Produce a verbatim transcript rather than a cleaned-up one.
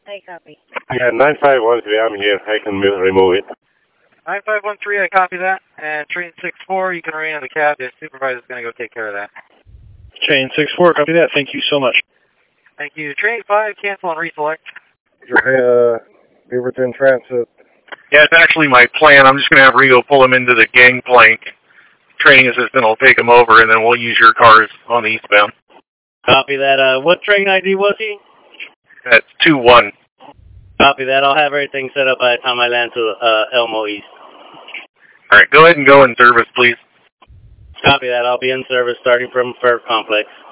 I copy. Yeah, nine five one three, I'm here. I can move, remove it. nine five one three, I copy that. And train six four, you can remain on the cab. The supervisor's going to go take care of that. Train six four, copy that. Thank you so much. Thank you. Train five, cancel and reselect. Uh, Beaverton Transit. Yeah, it's actually my plan. I'm just going to have Rigo pull him into the gangplank. Training assistant will take him over, and then we'll use your cars on the eastbound. Copy that. Uh, what train I D was he? That's two one. Copy that. I'll have everything set up by the time I land to uh, Elmo East. All right, go ahead and go in service, please. Copy that. I'll be in service starting from Fur Complex.